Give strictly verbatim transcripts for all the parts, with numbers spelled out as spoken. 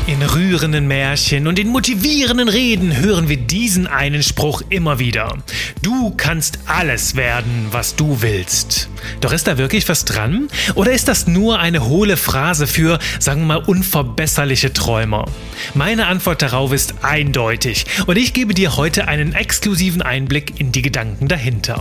In rührenden Märchen und in motivierenden Reden hören wir diesen einen Spruch immer wieder. Du kannst alles werden, was du willst. Doch ist da wirklich was dran? Oder ist das nur eine hohle Phrase für, sagen wir mal, unverbesserliche Träumer? Meine Antwort darauf ist eindeutig und ich gebe dir heute einen exklusiven Einblick in die Gedanken dahinter.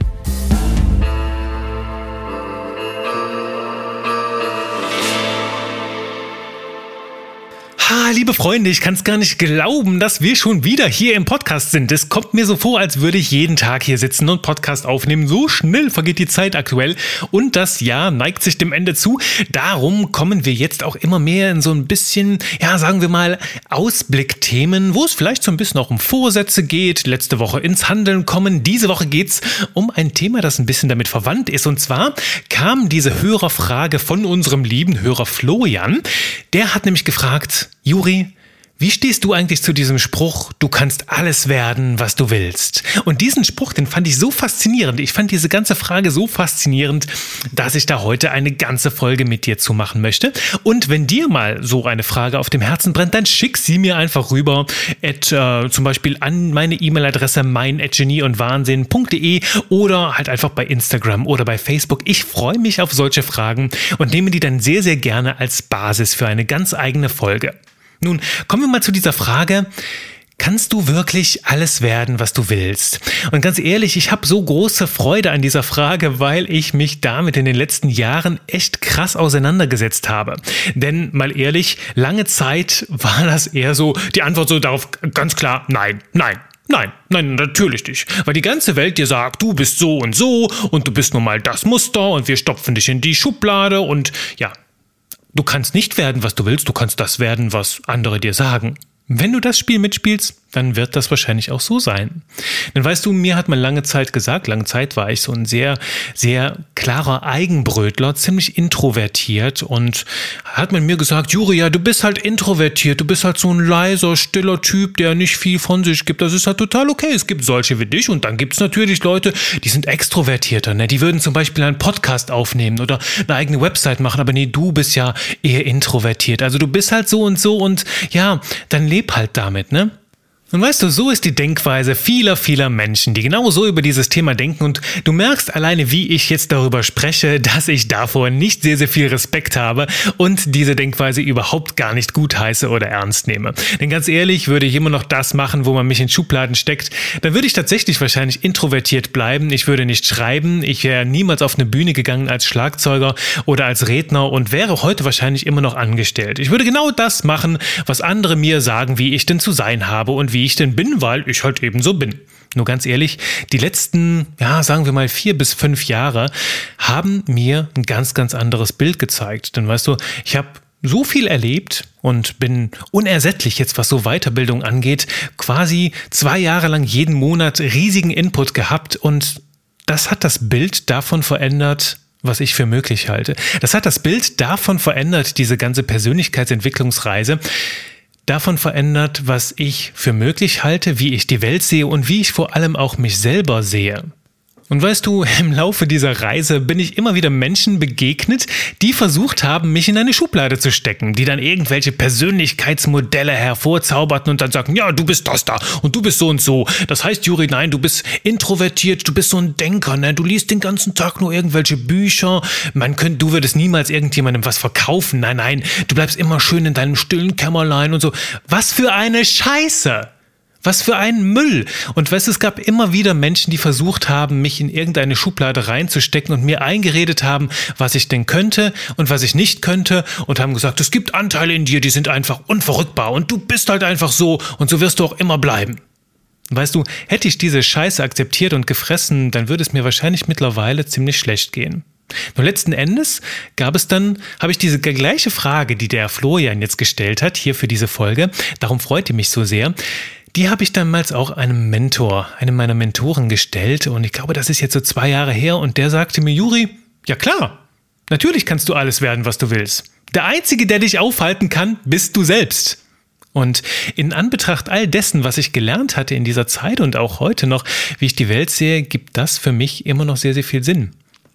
Ah, liebe Freunde, ich kann es gar nicht glauben, dass wir schon wieder hier im Podcast sind. Es kommt mir so vor, als würde ich jeden Tag hier sitzen und Podcast aufnehmen. So schnell vergeht die Zeit aktuell und das Jahr neigt sich dem Ende zu. Darum kommen wir jetzt auch immer mehr in so ein bisschen, ja, sagen wir mal, Ausblickthemen, wo es vielleicht so ein bisschen auch um Vorsätze geht. Letzte Woche ins Handeln kommen. Diese Woche geht's um ein Thema, das ein bisschen damit verwandt ist. Und zwar kam diese Hörerfrage von unserem lieben Hörer Florian. Der hat nämlich gefragt: Juri, wie stehst du eigentlich zu diesem Spruch, du kannst alles werden, was du willst? Und diesen Spruch, den fand ich so faszinierend. Ich fand diese ganze Frage so faszinierend, dass ich da heute eine ganze Folge mit dir zu machen möchte. Und wenn dir mal so eine Frage auf dem Herzen brennt, dann schick sie mir einfach rüber, at, äh, zum Beispiel an meine E-Mail-Adresse mein at genie und wahnsinn punkt de oder halt einfach bei Instagram oder bei Facebook. Ich freue mich auf solche Fragen und nehme die dann sehr, sehr gerne als Basis für eine ganz eigene Folge. Nun, kommen wir mal zu dieser Frage: Kannst du wirklich alles werden, was du willst? Und ganz ehrlich, ich habe so große Freude an dieser Frage, weil ich mich damit in den letzten Jahren echt krass auseinandergesetzt habe. Denn mal ehrlich, lange Zeit war das eher so, die Antwort so darauf ganz klar: Nein, nein. Nein, nein, natürlich nicht. Weil die ganze Welt dir sagt, du bist so und so und du bist nun mal das Muster und wir stopfen dich in die Schublade und ja, du kannst nicht werden, was du willst, du kannst das werden, was andere dir sagen. Wenn du das Spiel mitspielst, dann wird das wahrscheinlich auch so sein. Denn weißt du, mir hat man lange Zeit gesagt, lange Zeit war ich so ein sehr, sehr klarer Eigenbrötler, ziemlich introvertiert und hat man mir gesagt: Juri, ja, du bist halt introvertiert, du bist halt so ein leiser, stiller Typ, der nicht viel von sich gibt. Das ist halt total okay. Es gibt solche wie dich und dann gibt es natürlich Leute, die sind extrovertierter, ne? Die würden zum Beispiel einen Podcast aufnehmen oder eine eigene Website machen, aber nee, du bist ja eher introvertiert. Also du bist halt so und so und ja, dann leb halt damit, ne? Und weißt du, so ist die Denkweise vieler, vieler Menschen, die genau so über dieses Thema denken und du merkst alleine, wie ich jetzt darüber spreche, dass ich davor nicht sehr, sehr viel Respekt habe und diese Denkweise überhaupt gar nicht gutheiße oder ernst nehme. Denn ganz ehrlich, würde ich immer noch das machen, wo man mich in Schubladen steckt, dann würde ich tatsächlich wahrscheinlich introvertiert bleiben, ich würde nicht schreiben, ich wäre niemals auf eine Bühne gegangen als Schlagzeuger oder als Redner und wäre heute wahrscheinlich immer noch angestellt. Ich würde genau das machen, was andere mir sagen, wie ich denn zu sein habe und wie ich denn bin, weil ich halt eben so bin. Nur ganz ehrlich, die letzten, ja, sagen wir mal vier bis fünf Jahre haben mir ein ganz, ganz anderes Bild gezeigt. Denn weißt du, ich habe so viel erlebt und bin unersättlich jetzt, was so Weiterbildung angeht, quasi zwei Jahre lang jeden Monat riesigen Input gehabt und das hat das Bild davon verändert, was ich für möglich halte. Das hat das Bild davon verändert, diese ganze Persönlichkeitsentwicklungsreise, davon verändert, was ich für möglich halte, wie ich die Welt sehe und wie ich vor allem auch mich selber sehe. Und weißt du, im Laufe dieser Reise bin ich immer wieder Menschen begegnet, die versucht haben, mich in eine Schublade zu stecken, die dann irgendwelche Persönlichkeitsmodelle hervorzauberten und dann sagen: Ja, du bist das da und du bist so und so. Das heißt, Juri, nein, du bist introvertiert, du bist so ein Denker, ne? Du liest den ganzen Tag nur irgendwelche Bücher. Man könnte, du würdest niemals irgendjemandem was verkaufen. Nein, nein, du bleibst immer schön in deinem stillen Kämmerlein und so. Was für eine Scheiße! Was für ein Müll! Und weißt du, es gab immer wieder Menschen, die versucht haben, mich in irgendeine Schublade reinzustecken und mir eingeredet haben, was ich denn könnte und was ich nicht könnte und haben gesagt, es gibt Anteile in dir, die sind einfach unverrückbar und du bist halt einfach so und so wirst du auch immer bleiben. Weißt du, hätte ich diese Scheiße akzeptiert und gefressen, dann würde es mir wahrscheinlich mittlerweile ziemlich schlecht gehen. Nur letzten Endes gab es dann, habe ich diese gleiche Frage, die der Florian jetzt gestellt hat, hier für diese Folge, darum freut ihr mich so sehr, die habe ich damals auch einem Mentor, einem meiner Mentoren gestellt und ich glaube, das ist jetzt so zwei Jahre her und der sagte mir: Juri, ja klar, natürlich kannst du alles werden, was du willst. Der Einzige, der dich aufhalten kann, bist du selbst. Und in Anbetracht all dessen, was ich gelernt hatte in dieser Zeit und auch heute noch, wie ich die Welt sehe, gibt das für mich immer noch sehr, sehr viel Sinn.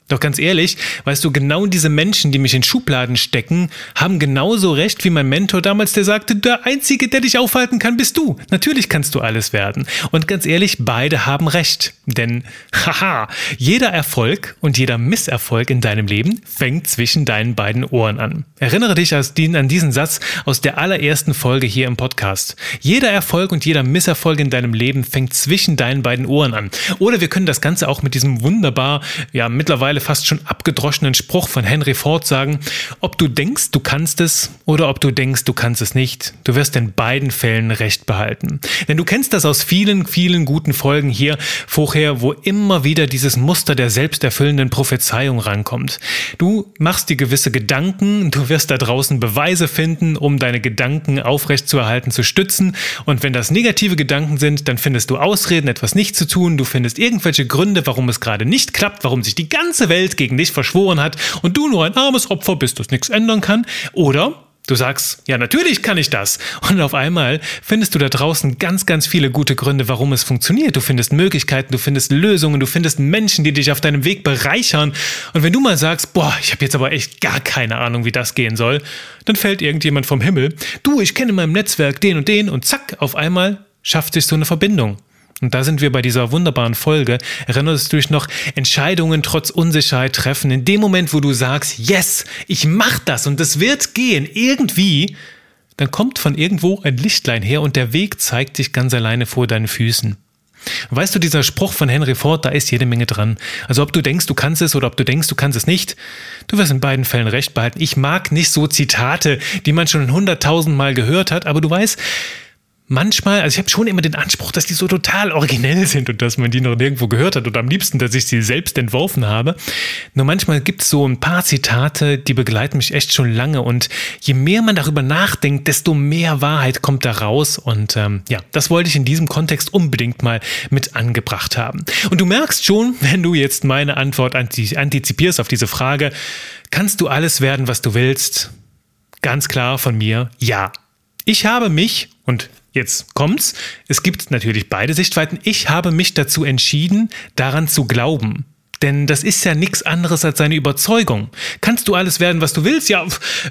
Doch ganz ehrlich, weißt du, genau diese Menschen, die mich in Schubladen stecken, haben genauso recht wie mein Mentor damals, der sagte, der Einzige, der dich aufhalten kann, bist du. Natürlich kannst du alles werden. Und ganz ehrlich, beide haben recht. Denn, haha, jeder Erfolg und jeder Misserfolg in deinem Leben fängt zwischen deinen beiden Ohren an. Erinnere dich an diesen Satz aus der allerersten Folge hier im Podcast. Jeder Erfolg und jeder Misserfolg in deinem Leben fängt zwischen deinen beiden Ohren an. Oder wir können das Ganze auch mit diesem wunderbar, ja, mittlerweile fast schon abgedroschenen Spruch von Henry Ford sagen, ob du denkst, du kannst es oder ob du denkst, du kannst es nicht, du wirst in beiden Fällen Recht behalten. Denn du kennst das aus vielen, vielen guten Folgen hier vorher, wo immer wieder dieses Muster der selbsterfüllenden Prophezeiung rankommt. Du machst dir gewisse Gedanken, du wirst da draußen Beweise finden, um deine Gedanken aufrechtzuerhalten, zu stützen, und wenn das negative Gedanken sind, dann findest du Ausreden, etwas nicht zu tun, du findest irgendwelche Gründe, warum es gerade nicht klappt, warum sich die ganze Welt gegen dich verschworen hat und du nur ein armes Opfer bist, das nichts ändern kann. Oder du sagst, ja, natürlich kann ich das. Und auf einmal findest du da draußen ganz, ganz viele gute Gründe, warum es funktioniert. Du findest Möglichkeiten, du findest Lösungen, du findest Menschen, die dich auf deinem Weg bereichern. Und wenn du mal sagst, boah, ich habe jetzt aber echt gar keine Ahnung, wie das gehen soll, dann fällt irgendjemand vom Himmel. Du, ich kenne in meinem Netzwerk den und den, und zack, auf einmal schafft sich so eine Verbindung. Und da sind wir bei dieser wunderbaren Folge. Erinnerst du dich noch, Entscheidungen trotz Unsicherheit treffen. In dem Moment, wo du sagst, yes, ich mach das und es wird gehen, irgendwie, dann kommt von irgendwo ein Lichtlein her und der Weg zeigt sich ganz alleine vor deinen Füßen. Weißt du, dieser Spruch von Henry Ford, da ist jede Menge dran. Also ob du denkst, du kannst es oder ob du denkst, du kannst es nicht, du wirst in beiden Fällen Recht behalten. Ich mag nicht so Zitate, die man schon hunderttausend Mal gehört hat, aber du weißt, manchmal, also ich habe schon immer den Anspruch, dass die so total originell sind und dass man die noch nirgendwo gehört hat und am liebsten, dass ich sie selbst entworfen habe. Nur manchmal gibt es so ein paar Zitate, die begleiten mich echt schon lange, und je mehr man darüber nachdenkt, desto mehr Wahrheit kommt da raus, und ähm, ja, das wollte ich in diesem Kontext unbedingt mal mit angebracht haben. Und du merkst schon, wenn du jetzt meine Antwort antizipierst auf diese Frage, kannst du alles werden, was du willst? Ganz klar von mir, ja. Ich habe mich, und jetzt kommt's, es gibt natürlich beide Sichtweiten, ich habe mich dazu entschieden, daran zu glauben. Denn das ist ja nichts anderes als seine Überzeugung. Kannst du alles werden, was du willst? Ja,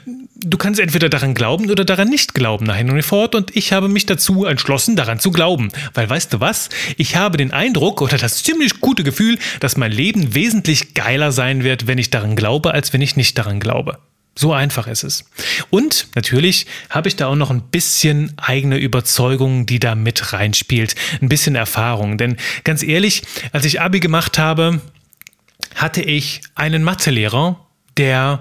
du kannst entweder daran glauben oder daran nicht glauben, nach Henry Ford, und ich habe mich dazu entschlossen, daran zu glauben. Weil weißt du was? Ich habe den Eindruck oder das ziemlich gute Gefühl, dass mein Leben wesentlich geiler sein wird, wenn ich daran glaube, als wenn ich nicht daran glaube. So einfach ist es. Und natürlich habe ich da auch noch ein bisschen eigene Überzeugung, die da mit reinspielt. Ein bisschen Erfahrung. Denn ganz ehrlich, als ich Abi gemacht habe, hatte ich einen Mathelehrer, der,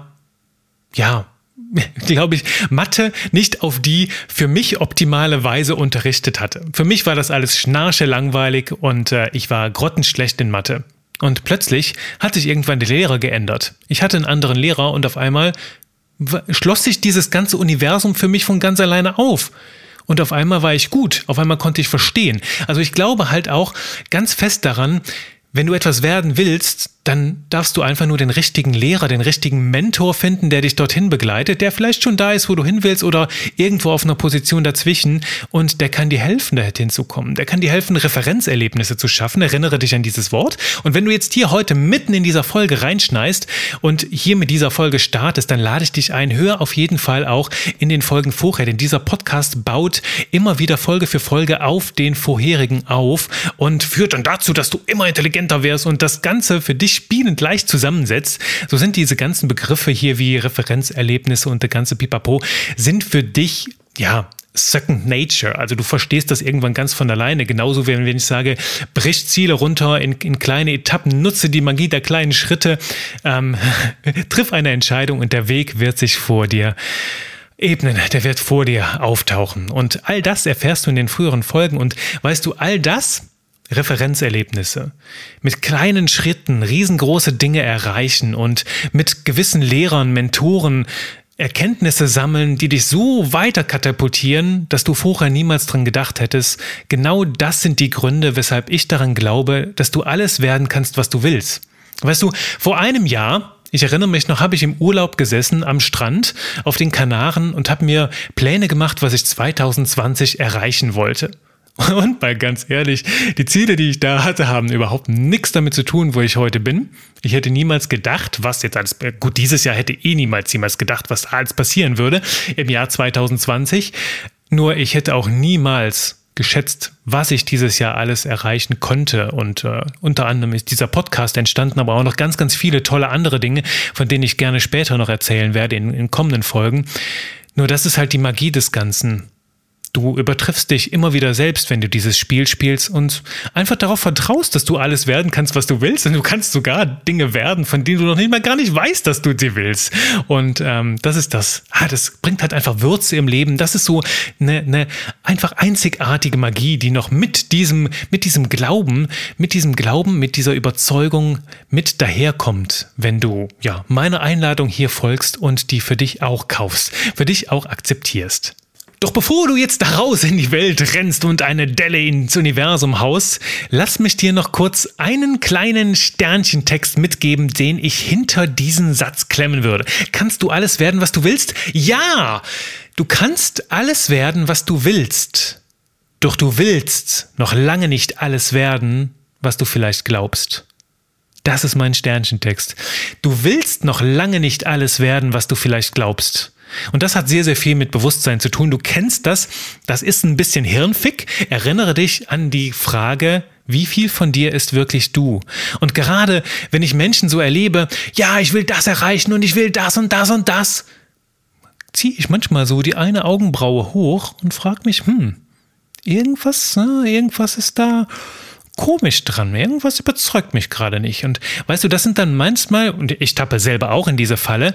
ja, glaube ich, Mathe nicht auf die für mich optimale Weise unterrichtet hatte. Für mich war das alles schnarche-langweilig und äh, ich war grottenschlecht in Mathe. Und plötzlich hat sich irgendwann der Lehrer geändert. Ich hatte einen anderen Lehrer und auf einmal schloss sich dieses ganze Universum für mich von ganz alleine auf. Und auf einmal war ich gut, auf einmal konnte ich verstehen. Also ich glaube halt auch ganz fest daran, wenn du etwas werden willst, dann darfst du einfach nur den richtigen Lehrer, den richtigen Mentor finden, der dich dorthin begleitet, der vielleicht schon da ist, wo du hin willst, oder irgendwo auf einer Position dazwischen, und der kann dir helfen, da hinzukommen. Der kann dir helfen, Referenzerlebnisse zu schaffen. Erinnere dich an dieses Wort. Und wenn du jetzt hier heute mitten in dieser Folge reinschneist und hier mit dieser Folge startest, dann lade ich dich ein, hör auf jeden Fall auch in den Folgen vorher, denn dieser Podcast baut immer wieder Folge für Folge auf den vorherigen auf und führt dann dazu, dass du immer intelligenter wirst und das Ganze für dich spielend leicht zusammensetzt. So sind diese ganzen Begriffe hier wie Referenzerlebnisse und der ganze Pipapo sind für dich, ja, Second Nature. Also du verstehst das irgendwann ganz von alleine. Genauso wie wenn ich sage, brich Ziele runter in, in kleine Etappen, nutze die Magie der kleinen Schritte, ähm, triff eine Entscheidung und der Weg wird sich vor dir ebnen, der wird vor dir auftauchen. Und all das erfährst du in den früheren Folgen, und weißt du, all das, Referenzerlebnisse, mit kleinen Schritten riesengroße Dinge erreichen und mit gewissen Lehrern, Mentoren Erkenntnisse sammeln, die dich so weiter katapultieren, dass du vorher niemals dran gedacht hättest. Genau das sind die Gründe, weshalb ich daran glaube, dass du alles werden kannst, was du willst. Weißt du, vor einem Jahr, ich erinnere mich noch, habe ich im Urlaub gesessen am Strand auf den Kanaren und habe mir Pläne gemacht, was ich zwanzig zwanzig erreichen wollte. Und mal ganz ehrlich, die Ziele, die ich da hatte, haben überhaupt nichts damit zu tun, wo ich heute bin. Ich hätte niemals gedacht, was jetzt alles, gut, dieses Jahr hätte eh niemals jemals gedacht, was da alles passieren würde im Jahr zwanzig zwanzig. Nur ich hätte auch niemals geschätzt, was ich dieses Jahr alles erreichen konnte. Und äh, unter anderem ist dieser Podcast entstanden, aber auch noch ganz, ganz viele tolle andere Dinge, von denen ich gerne später noch erzählen werde in, in kommenden Folgen. Nur das ist halt die Magie des Ganzen. Du übertriffst dich immer wieder selbst, wenn du dieses Spiel spielst und einfach darauf vertraust, dass du alles werden kannst, was du willst. Und du kannst sogar Dinge werden, von denen du noch nicht mal gar nicht weißt, dass du sie willst. Und ähm, das ist das. Ah, das bringt halt einfach Würze im Leben. Das ist so eine, eine einfach einzigartige Magie, die noch mit diesem, mit diesem Glauben, mit diesem Glauben, mit dieser Überzeugung mit daherkommt, wenn du ja meiner Einladung hier folgst und die für dich auch kaufst, für dich auch akzeptierst. Doch bevor du jetzt da raus in die Welt rennst und eine Delle ins Universum haust, lass mich dir noch kurz einen kleinen Sternchentext mitgeben, den ich hinter diesen Satz klemmen würde. Kannst du alles werden, was du willst? Ja! Du kannst alles werden, was du willst. Doch du willst noch lange nicht alles werden, was du vielleicht glaubst. Das ist mein Sternchentext. Du willst noch lange nicht alles werden, was du vielleicht glaubst. Und das hat sehr, sehr viel mit Bewusstsein zu tun. Du kennst das, das ist ein bisschen Hirnfick. Erinnere dich an die Frage, wie viel von dir ist wirklich du? Und gerade wenn ich Menschen so erlebe, ja, ich will das erreichen und ich will das und das und das, ziehe ich manchmal so die eine Augenbraue hoch und frage mich, hm, irgendwas, irgendwas ist da komisch dran. Irgendwas überzeugt mich gerade nicht. Und weißt du, das sind dann manchmal, und ich tappe selber auch in diese Falle,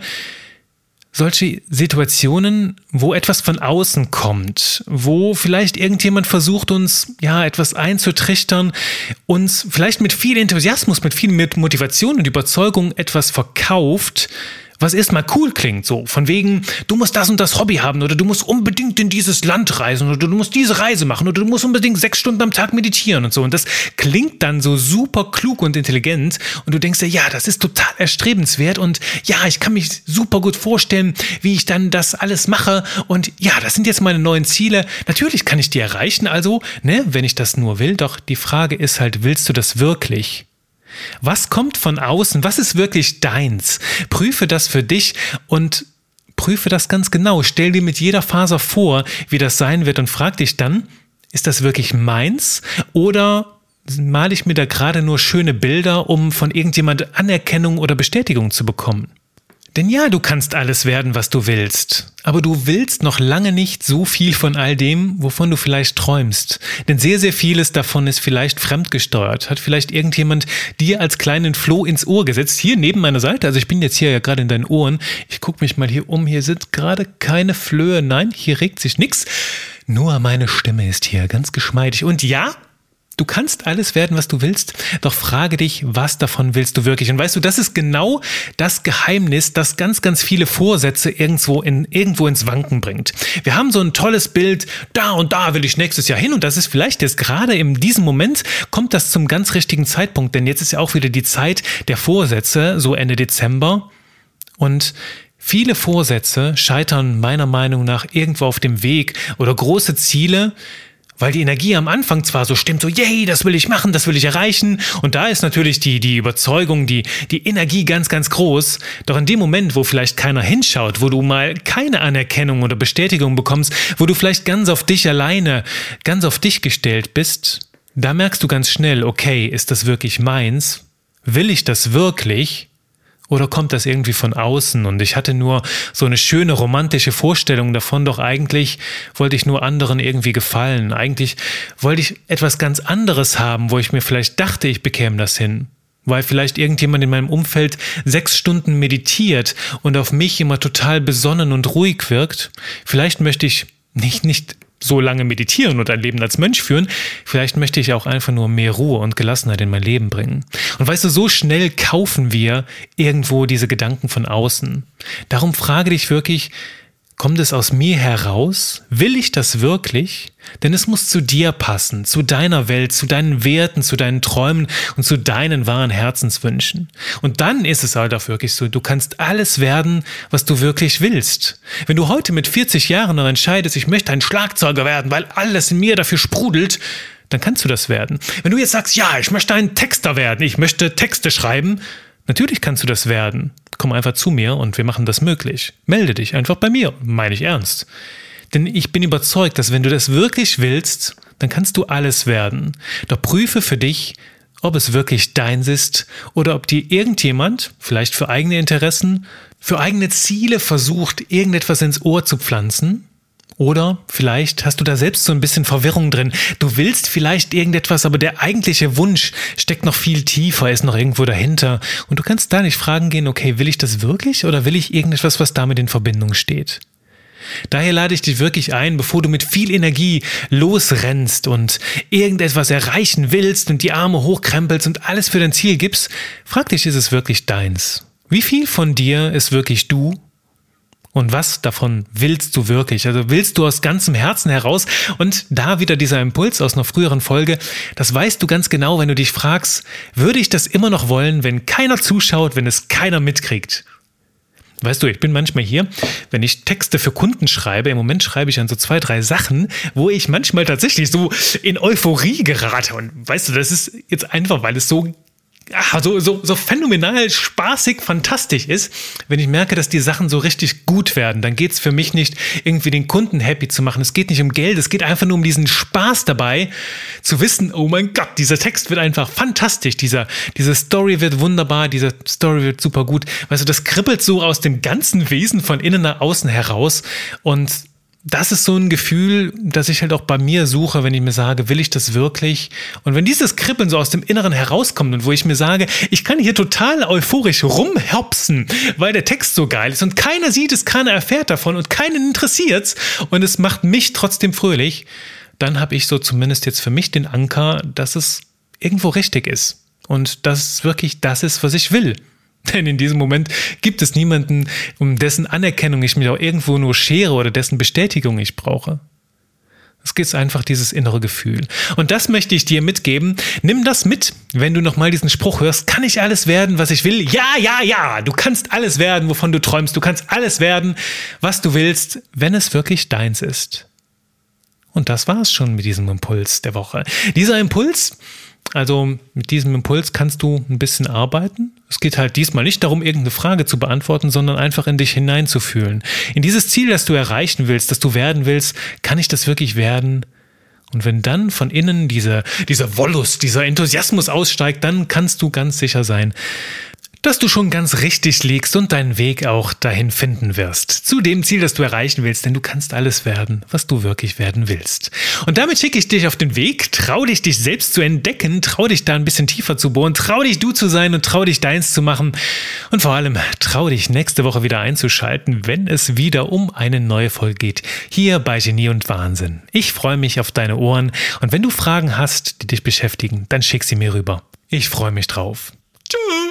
solche Situationen, wo etwas von außen kommt, wo vielleicht irgendjemand versucht, uns ja etwas einzutrichtern, uns vielleicht mit viel Enthusiasmus, mit viel Motivation und Überzeugung etwas verkauft, was erstmal cool klingt, so von wegen, du musst das und das Hobby haben oder du musst unbedingt in dieses Land reisen oder du musst diese Reise machen oder du musst unbedingt sechs Stunden am Tag meditieren und so. Und das klingt dann so super klug und intelligent und du denkst dir, ja, das ist total erstrebenswert und ja, ich kann mich super gut vorstellen, wie ich dann das alles mache und ja, das sind jetzt meine neuen Ziele. Natürlich kann ich die erreichen, also, ne, wenn ich das nur will, doch die Frage ist halt, willst du das wirklich? Was kommt von außen? Was ist wirklich deins? Prüfe das für dich und prüfe das ganz genau. Stell dir mit jeder Faser vor, wie das sein wird und frag dich dann, ist das wirklich meins oder male ich mir da gerade nur schöne Bilder, um von irgendjemand Anerkennung oder Bestätigung zu bekommen? Denn ja, du kannst alles werden, was du willst. Aber du willst noch lange nicht so viel von all dem, wovon du vielleicht träumst. Denn sehr, sehr vieles davon ist vielleicht fremdgesteuert. Hat vielleicht irgendjemand dir als kleinen Floh ins Ohr gesetzt. Hier neben meiner Seite, also ich bin jetzt hier ja gerade in deinen Ohren. Ich gucke mich mal hier um. Hier sind gerade keine Flöhe. Nein, hier regt sich nichts. Nur meine Stimme ist hier ganz geschmeidig. Und ja, du kannst alles werden, was du willst, doch frage dich, was davon willst du wirklich? Und weißt du, das ist genau das Geheimnis, das ganz, ganz viele Vorsätze irgendwo, in, irgendwo ins Wanken bringt. Wir haben so ein tolles Bild, da und da will ich nächstes Jahr hin und das ist vielleicht jetzt gerade in diesem Moment, kommt das zum ganz richtigen Zeitpunkt, denn jetzt ist ja auch wieder die Zeit der Vorsätze, so Ende Dezember und viele Vorsätze scheitern meiner Meinung nach irgendwo auf dem Weg oder große Ziele, weil die Energie am Anfang zwar so stimmt, so yay, das will ich machen, das will ich erreichen und da ist natürlich die, die Überzeugung, die, die Energie ganz, ganz groß, doch in dem Moment, wo vielleicht keiner hinschaut, wo du mal keine Anerkennung oder Bestätigung bekommst, wo du vielleicht ganz auf dich alleine, ganz auf dich gestellt bist, da merkst du ganz schnell, okay, ist das wirklich meins? Will ich das wirklich? Oder kommt das irgendwie von außen und ich hatte nur so eine schöne romantische Vorstellung davon, doch eigentlich wollte ich nur anderen irgendwie gefallen. Eigentlich wollte ich etwas ganz anderes haben, wo ich mir vielleicht dachte, ich bekäme das hin. Weil vielleicht irgendjemand in meinem Umfeld sechs Stunden meditiert und auf mich immer total besonnen und ruhig wirkt. Vielleicht möchte ich nicht, nicht so lange meditieren und ein Leben als Mönch führen, vielleicht möchte ich auch einfach nur mehr Ruhe und Gelassenheit in mein Leben bringen. Und weißt du, so schnell kaufen wir irgendwo diese Gedanken von außen. Darum frage dich wirklich, Kommt es aus mir heraus? Will ich das wirklich? Denn es muss zu dir passen, zu deiner Welt, zu deinen Werten, zu deinen Träumen und zu deinen wahren Herzenswünschen. Und dann ist es halt auch wirklich so, du kannst alles werden, was du wirklich willst. Wenn du heute mit vierzig Jahren noch entscheidest, ich möchte ein Schlagzeuger werden, weil alles in mir dafür sprudelt, dann kannst du das werden. Wenn du jetzt sagst, ja, ich möchte ein Texter werden, ich möchte Texte schreiben, natürlich kannst du das werden. Komm einfach zu mir und wir machen das möglich. Melde dich einfach bei mir, meine ich ernst. Denn ich bin überzeugt, dass wenn du das wirklich willst, dann kannst du alles werden. Doch prüfe für dich, ob es wirklich deins ist oder ob dir irgendjemand, vielleicht für eigene Interessen, für eigene Ziele versucht, irgendetwas ins Ohr zu pflanzen. Oder vielleicht hast du da selbst so ein bisschen Verwirrung drin. Du willst vielleicht irgendetwas, aber der eigentliche Wunsch steckt noch viel tiefer, ist noch irgendwo dahinter. Und du kannst da nicht fragen gehen, okay, will ich das wirklich oder will ich irgendetwas, was damit in Verbindung steht? Daher lade ich dich wirklich ein, bevor du mit viel Energie losrennst und irgendetwas erreichen willst und die Arme hochkrempelst und alles für dein Ziel gibst, frag dich, ist es wirklich deins? Wie viel von dir ist wirklich du? Und was davon willst du wirklich? Also willst du aus ganzem Herzen heraus? Und da wieder dieser Impuls aus einer früheren Folge, das weißt du ganz genau, wenn du dich fragst, würde ich das immer noch wollen, wenn keiner zuschaut, wenn es keiner mitkriegt? Weißt du, ich bin manchmal hier, wenn ich Texte für Kunden schreibe, im Moment schreibe ich an so zwei, drei Sachen, wo ich manchmal tatsächlich so in Euphorie gerate. Und weißt du, das ist jetzt einfach, weil es so Ah, so, so, so phänomenal, spaßig, fantastisch ist, wenn ich merke, dass die Sachen so richtig gut werden. Dann geht es für mich nicht, irgendwie den Kunden happy zu machen. Es geht nicht um Geld, es geht einfach nur um diesen Spaß dabei, zu wissen, oh mein Gott, dieser Text wird einfach fantastisch, dieser, diese Story wird wunderbar, diese Story wird super gut. Weißt du, das kribbelt so aus dem ganzen Wesen von innen nach außen heraus und das ist so ein Gefühl, das ich halt auch bei mir suche, wenn ich mir sage, will ich das wirklich? Und wenn dieses Kribbeln so aus dem Inneren herauskommt und wo ich mir sage, ich kann hier total euphorisch rumhopsen, weil der Text so geil ist und keiner sieht es, keiner erfährt davon und keinen interessiert's und es macht mich trotzdem fröhlich, dann habe ich so zumindest jetzt für mich den Anker, dass es irgendwo richtig ist und dass es wirklich das ist, was ich will. Denn in diesem Moment gibt es niemanden, um dessen Anerkennung ich mich auch irgendwo nur schere oder dessen Bestätigung ich brauche. Es gibt einfach dieses innere Gefühl. Und das möchte ich dir mitgeben. Nimm das mit, wenn du nochmal diesen Spruch hörst. Kann ich alles werden, was ich will? Ja, ja, ja. Du kannst alles werden, wovon du träumst. Du kannst alles werden, was du willst, wenn es wirklich deins ist. Und das war's schon mit diesem Impuls der Woche. Dieser Impuls, also mit diesem Impuls kannst du ein bisschen arbeiten. Es geht halt diesmal nicht darum, irgendeine Frage zu beantworten, sondern einfach in dich hineinzufühlen. In dieses Ziel, das du erreichen willst, das du werden willst, kann ich das wirklich werden? Und wenn dann von innen diese, dieser Wollust, dieser Enthusiasmus aussteigt, dann kannst du ganz sicher sein, dass du schon ganz richtig liegst und deinen Weg auch dahin finden wirst. Zu dem Ziel, das du erreichen willst, denn du kannst alles werden, was du wirklich werden willst. Und damit schicke ich dich auf den Weg, trau dich, dich selbst zu entdecken, trau dich da ein bisschen tiefer zu bohren, trau dich, du zu sein und trau dich, deins zu machen. Und vor allem, trau dich, nächste Woche wieder einzuschalten, wenn es wieder um eine neue Folge geht, hier bei Genie und Wahnsinn. Ich freue mich auf deine Ohren und wenn du Fragen hast, die dich beschäftigen, dann schick sie mir rüber. Ich freue mich drauf. Tschüss!